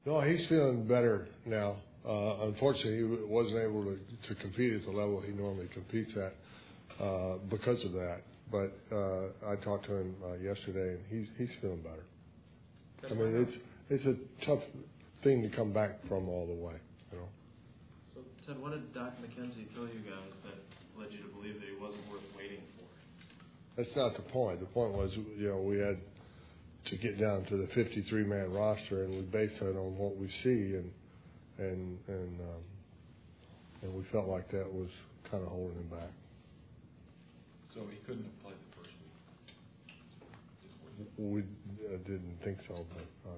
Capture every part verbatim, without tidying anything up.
No, he's feeling better now. Uh, unfortunately, he wasn't able to, to compete at the level he normally competes at uh, because of that. But uh, I talked to him uh, yesterday, and he's he's feeling better. I mean, it's it's a tough thing to come back from all the way, you know. So, Ted, what did Doc McKenzie tell you guys that led you to believe that he wasn't worth waiting for? That's not the point. The point was, you know, we had to get down to the fifty-three man roster, and we based it on what we see, and and and um, and we felt like that was kind of holding him back. So he couldn't have played the first week. We uh, didn't think so, but. Uh,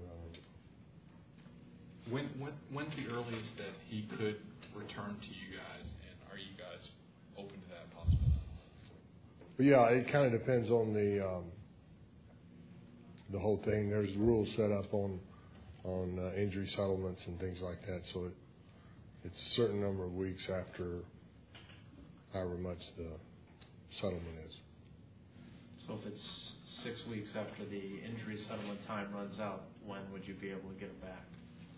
when when when's the earliest that he could return to you guys, and are you guys open to that possibility? But yeah, it kind of depends on the um, the whole thing. There's rules set up on on uh, injury settlements and things like that, so it, it's a certain number of weeks after however much the settlement is. So if it's six weeks after the injury settlement time runs out, when would you be able to get it back?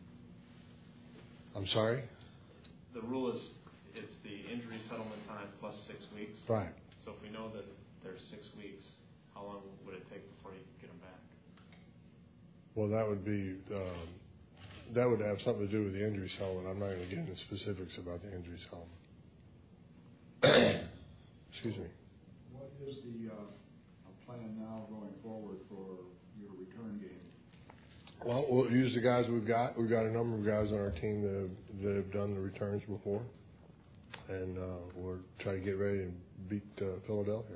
I'm sorry? The rule is it's the injury settlement time plus six weeks. Right. So if we know that there's six weeks, how long would it take before you get them back? Well, that would be um, that would have something to do with the injury settlement. I'm not going to get into specifics about the injury settlement. Excuse me. What is the uh, plan now going forward for your return game? Well, we'll use the guys we've got. We've got a number of guys on our team that have, that have done the returns before, and uh, we're trying to get ready to beat uh, Philadelphia.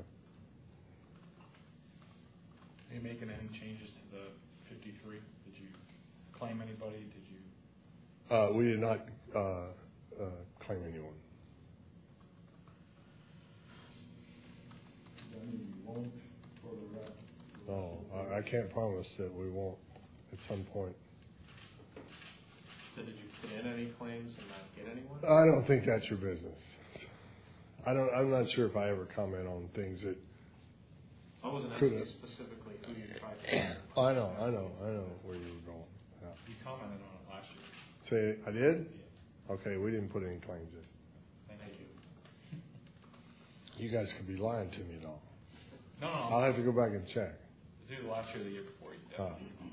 Are you making any changes to the fifty-three? Did you claim anybody? Did you? Uh, we did not uh, uh, claim anyone. Does that mean you won't for the rest? No, I, I can't promise that we won't at some point. So did you put in any claims and not get anyone? I don't think that's your business. I don't. I'm not sure if I ever comment on things that. I wasn't asking you specifically who you tried to. I know. I know. I know where you were going. Yeah. You commented on it last year. Say I did. Yeah. Okay, we didn't put any claims in. Thank you. You guys could be lying to me, though. No, no. I'll have to go back and check. It was either last year or the year before. You Uh,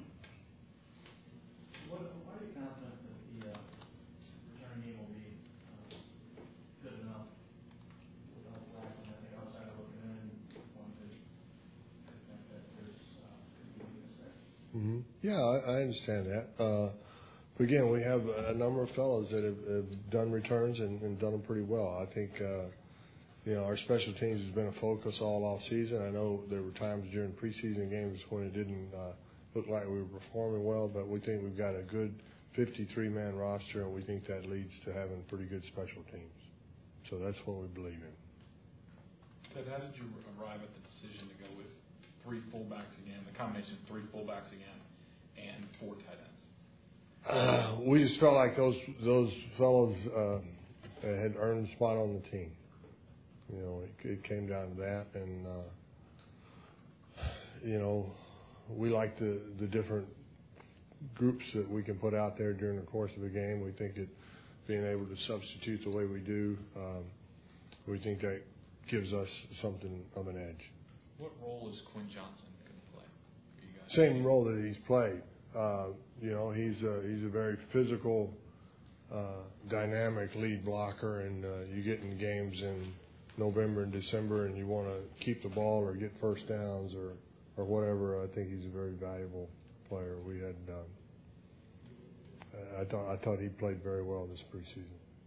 What, why are you confident that the uh, return game will be uh, good enough without lacking on the outside looking in? One could think that there's uh, could be weakness there. mm-hmm. Yeah, I, I understand that. Uh, but again, we have a number of fellows that have, have done returns and, and done them pretty well. I think, uh, you know, our special teams has been a focus all off season. I know there were times during preseason games when it didn't uh, look like we were performing well, but we think we've got a good fifty-three man roster, and we think that leads to having pretty good special teams. So that's what we believe in. Ted, how did you arrive at the decision to go with three fullbacks again, the combination of three fullbacks again, and four tight ends? Uh, we just felt like those those fellows uh, had earned a spot on the team. You know, it, it came down to that, and uh, you know, we like the the different groups that we can put out there during the course of a game. We think that being able to substitute the way we do, um, we think that gives us something of an edge. What role is Quinn Johnson going to play for you guys? Same role that he's played. Uh, you know, he's a, he's a very physical, uh, dynamic lead blocker, and uh, you get in games in November and December, and you want to keep the ball or get first downs or, or whatever. I think he's a very valuable player. We had, um, I thought I thought he played very well this preseason.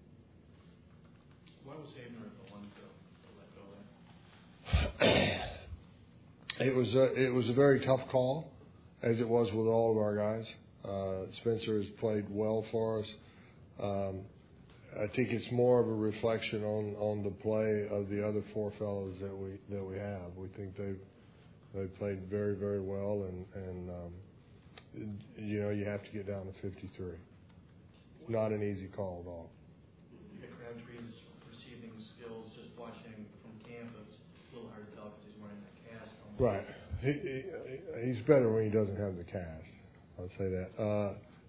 Why was Havener the one to let go there? It was a, it was a very tough call, as it was with all of our guys. Uh, Spencer has played well for us. Um, I think it's more of a reflection on, on the play of the other four fellows that we that we have. We think they've they've played very very well, and and um, you know, you have to get down to fifty-three. Not an easy call at all. Yeah, Crabtree's receiving skills, just watching from camp, it's a little hard to tell because he's wearing that cast. Right. He, he, he's better when he doesn't have the cast. I'll say that. Uh,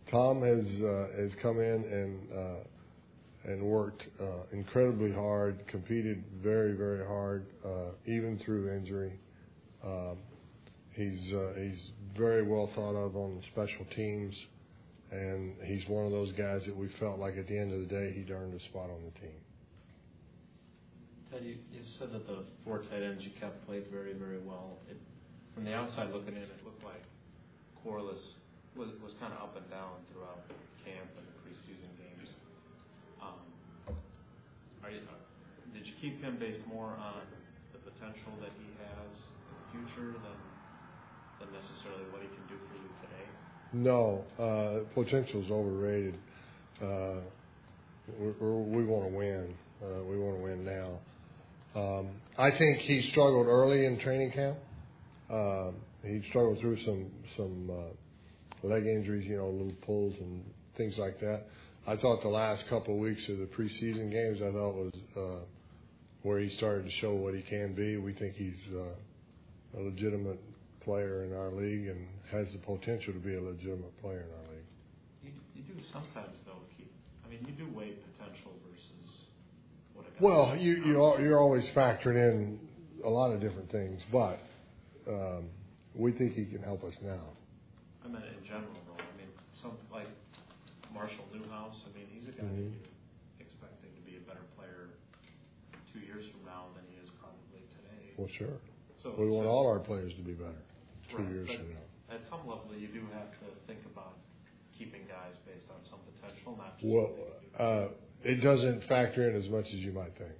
Tom has uh, has come in and uh, and worked uh, incredibly hard, competed very very hard, uh, even through injury. Um, he's uh, he's very well thought of on the special teams, and he's one of those guys that we felt like at the end of the day he'd earned a spot on the team. Ted, you, you said that the four tight ends you kept played very, very well. It, from the outside looking in, it looked like Corliss was was kind of up and down throughout camp and the preseason games. Um, are you, uh, did you keep him based more on the potential that he has in the future than than necessarily what he can do for you today? No, uh, potential is overrated. Uh, we're, we're, we want to win. Uh, we want to win now. Um, I think he struggled early in training camp. Uh, he struggled through some some uh, leg injuries, you know, little pulls and things like that. I thought the last couple of weeks of the preseason games, I thought was uh, where he started to show what he can be. We think he's uh, a legitimate player in our league and has the potential to be a legitimate player in our league. You, you do sometimes though keep. I mean, you do weigh potential versus what a guy. Well, you you are, you're always factoring in a lot of different things, but um, we think he can help us now. I mean, in general though. I mean, some like Marshall Newhouse. I mean, he's a guy Mm-hmm. that you're expecting to be a better player two years from now than he is probably today. Well, sure. So We want so, all our players to be better two right, years but from now. At some level, you do have to think about keeping guys based on some potential, not just Well, what they can do. uh, it doesn't factor in as much as you might think.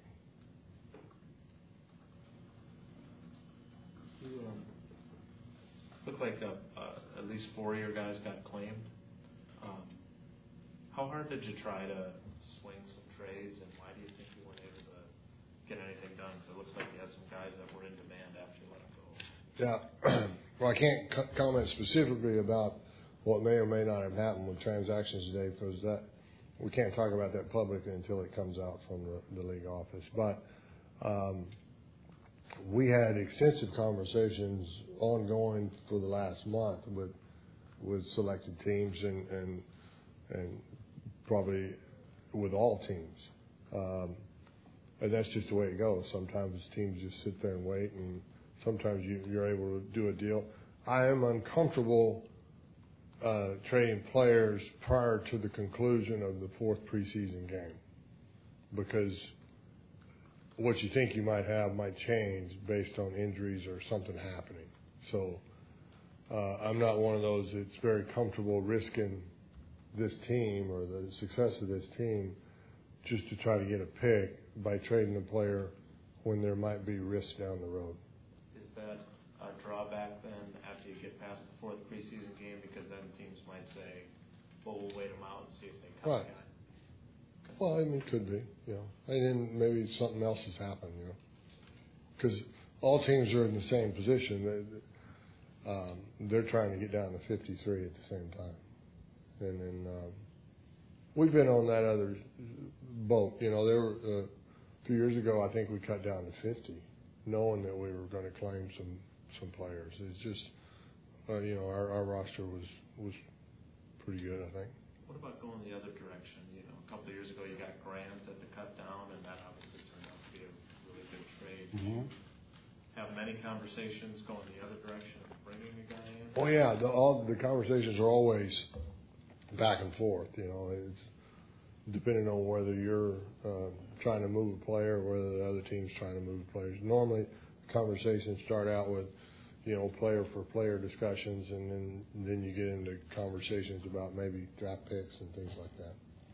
You um, look like uh uh, at least four of your guys got claimed. Um, how hard did you try to swing some trades, and why do you think you weren't able to get anything done? Because it looks like you had some guys that were in demand after you let them go. Yeah. Well, I can't c- comment specifically about what may or may not have happened with transactions today because that we can't talk about that publicly until it comes out from the, the league office. But um, we had extensive conversations ongoing for the last month with with selected teams and and, and probably with all teams. Um, and that's just the way it goes. Sometimes teams just sit there and wait, and sometimes you, you're able to do a deal. I am uncomfortable uh, trading players prior to the conclusion of the fourth preseason game because what you think you might have might change based on injuries or something happening. So uh, I'm not one of those that's very comfortable risking this team or the success of this team just to try to get a pick by trading a player when there might be risk down the road. Is that a drawback then after you get past the fourth preseason game? Because then teams might say, well, we'll wait them out and see if they come Right. again. Well, I mean, it could be, you know. And then maybe something else has happened, you know. Because all teams are in the same position. They, um, they're trying to get down to fifty-three at the same time. And then um, we've been on that other boat. You know, there were, uh, a few years ago, I think we cut down to fifty, knowing that we were going to claim some, some players. It's just, uh, you know, our, our roster was, was pretty good, I think. What about going the other direction? You know, a couple of years ago you got Grant at the cut down, and that obviously turned out to be a really good trade. Mm-hmm. Have many conversations going the other direction, bringing a guy in? Oh yeah, the, all the conversations are always back and forth. You know, it's depending on whether you're uh, trying to move a player or whether the other team's trying to move players. Normally, conversations start out with, you know, player for player discussions, and then then you get into conversations about maybe draft picks and things like that.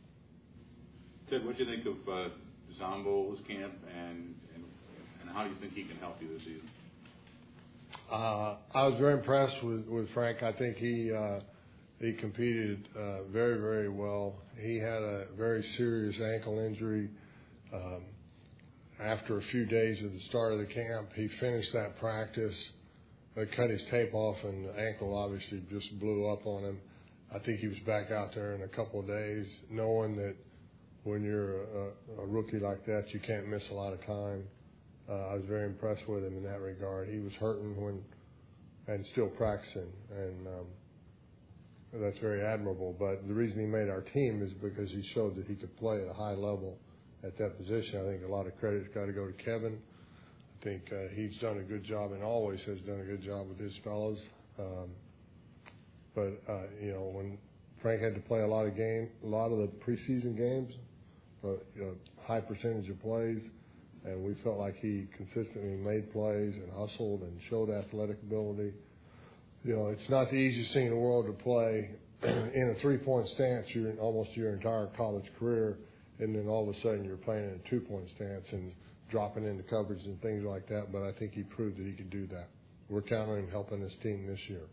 Ted, what do you think of uh, Zombo's camp, and, and and how do you think he can help you this season? Uh, I was very impressed with, with Frank. I think he uh, he competed uh, very, very well. He had a very serious ankle injury. Um, after a few days of the start of the camp, he finished that practice, uh, cut his tape off, and the ankle obviously just blew up on him. I think he was back out there in a couple of days, knowing that when you're a, a rookie like that, you can't miss a lot of time. Uh, I was very impressed with him in that regard. He was hurting when and still practicing, and um, that's very admirable. But the reason he made our team is because he showed that he could play at a high level at that position. I think a lot of credit's got to go to Kevin. I think uh, he's done a good job and always has done a good job with his fellows. Um, but uh, you know, when Frank had to play a lot of game, a lot of the preseason games, uh, you know, high percentage of plays, and we felt like he consistently made plays and hustled and showed athletic ability. You know, it's not the easiest thing in the world to play in a three-point stance your almost your entire college career, and then all of a sudden you're playing in a two-point stance and dropping into coverage and things like that. But I think he proved that he could do that. We're counting on him helping this team this year.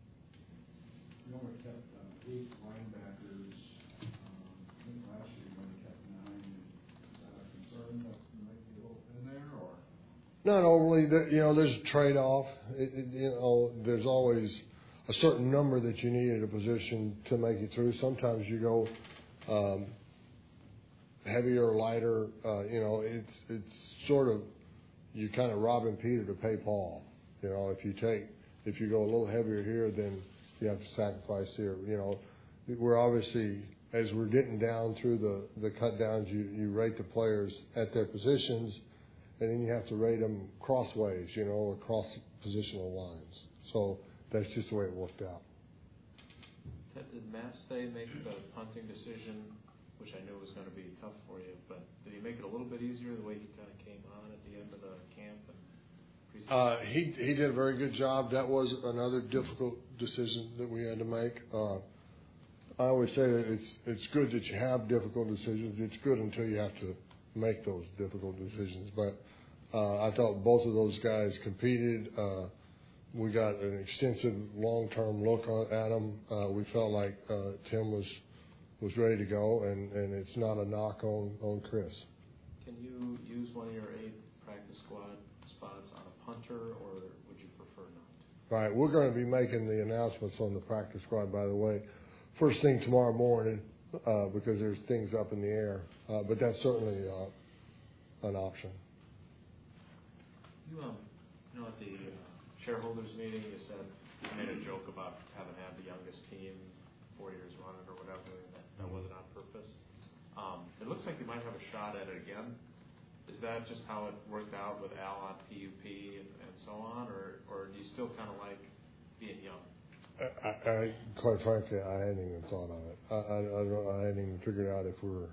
You only kept uh, eight linebackers. Um, I think last year you only kept nine. Is that a concern that you might be a little in there, or? Not overly. There, you know, there's a trade-off. It, it, you know, there's always a certain number that you need at a position to make it through. Sometimes you go um, heavier or lighter. Uh, you know, it's it's sort of you kind of robbing Peter to pay Paul. You know, if you take if you go a little heavier here, then you have to sacrifice here. You know, we're obviously as we're getting down through the the cut downs, you you rate the players at their positions. And then you have to rate them crossways, you know, across positional lines. So that's just the way it worked out. Ted, did Mastay make the punting decision, which I knew was going to be tough for you, but did he make it a little bit easier the way he kind of came on at the end of the camp? And uh, he he did a very good job. That was another difficult decision that we had to make. Uh, I always say that it's it's good that you have difficult decisions. It's good until you have to make those difficult decisions. But uh, I thought both of those guys competed. Uh, we got an extensive long-term look at them. Uh, we felt like uh, Tim was was ready to go, and, and it's not a knock on, on Chris. Can you use one of your eight practice squad spots on a punter, or would you prefer not? Right, we're going to be making the announcements on the practice squad, by the way, first thing tomorrow morning. Uh, because there's things up in the air, uh, but that's certainly uh, an option. You, um, you know, at the uh, shareholders meeting, you said you made a joke about having had the youngest team four years running or whatever, and that, that wasn't on purpose. Um, it looks like you might have a shot at it again. Is that just how it worked out with Al on P U P and, and so on, or or do you still kind of like being young? I, I, quite frankly, I hadn't even thought on it. I, I, I, don't, I hadn't even figured out if we were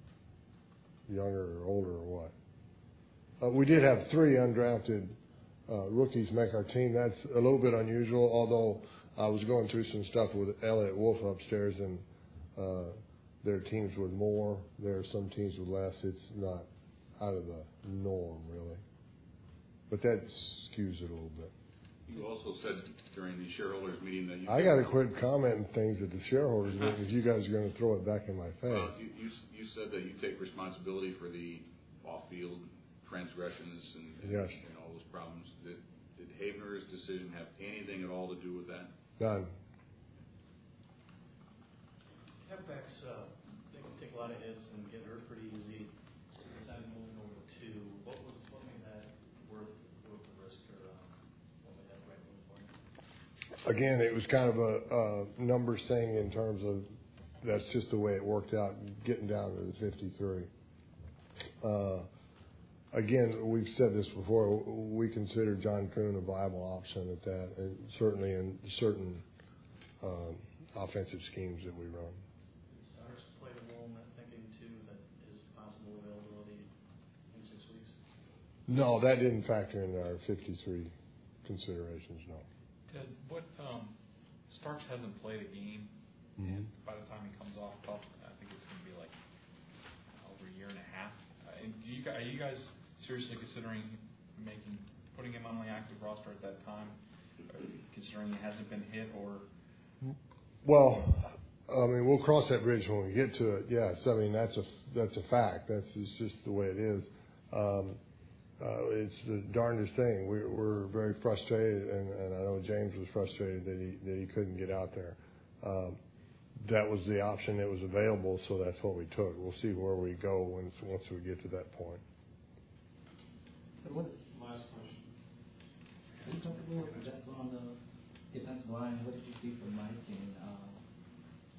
younger or older or what. Uh, we did have three undrafted uh, rookies make our team. That's a little bit unusual, although I was going through some stuff with Elliot Wolf upstairs, and uh, there are teams with more. There are some teams with less. It's not out of the norm, really. But that skews it a little bit. You also said during the shareholders meeting that you... I got to quit commenting things at the shareholders meeting if you guys are going to throw it back in my face. Well, you, you, you said that you take responsibility for the off-field transgressions and, and, yes. and all those problems. Did, did Havener's decision have anything at all to do with that? None. Halfbacks, uh, they can take a lot of hits and get hurt pretty easy. Decided moving over to two. What was what made that worth worth the risk, or um, what made that right move for you? Again, it was kind of a, a numbers thing in terms of that's just the way it worked out, getting down to the fifty-three. Uh, again, we've said this before. We consider John Kuhn a viable option at that, and certainly in certain um, offensive schemes that we run. Stars played a role in that thinking too, that his possible availability in six weeks. No, that didn't factor into our fifty-three considerations. No. Ted, what, um, Starks hasn't played a game, Mm-hmm. and by the time he comes off tough, I think it's going to be like over a year and a half. Uh, and do you, are you guys seriously considering making, putting him on the active roster at that time, or considering he hasn't been hit, or? Well, I mean, we'll cross that bridge when we get to it. Yes, I mean that's a that's a fact. That's it's just the way it is. Um, uh, it's the darndest thing. We, we're very frustrated, and, and I know James was frustrated that he that he couldn't get out there. Um, that was the option that was available, so that's what we took. We'll see where we go once once we get to that point. What, last question. Are you comfortable with that on the defensive line? What did you see from Mike, and uh,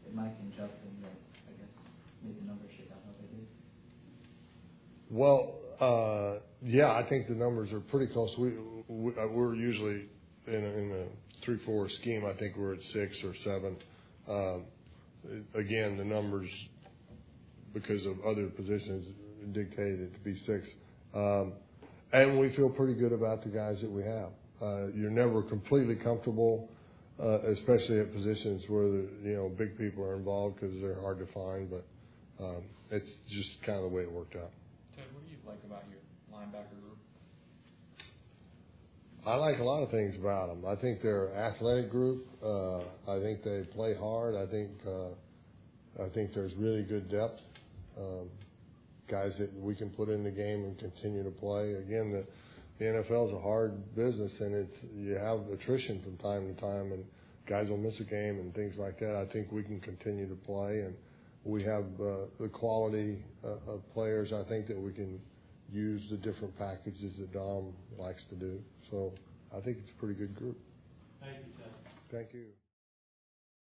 that Mike and Justin, that I guess made the numbers shake out how they did? Well, uh, yeah, I think the numbers are pretty close. We, we uh, we're usually in a, in a three four scheme. I think we're at six or seven. Um, again, the numbers, because of other positions, dictated it to be six. Um, and we feel pretty good about the guys that we have. Uh, you're never completely comfortable, uh, especially at positions where the, you know, big people are involved because they're hard to find. But um, it's just kind of the way it worked out. Ted, what do you like about your linebacker group? I like a lot of things about them. I think they're an athletic group. Uh, I think they play hard. I think uh, I think there's really good depth. Um, guys that we can put in the game and continue to play. Again, the, the N F L is a hard business, and it's you have attrition from time to time, and guys will miss a game and things like that. I think we can continue to play, and we have uh, the quality uh, of players. I think that we can use the different packages that Dom likes to do. So I think it's a pretty good group. Thank you, Ted. Thank you.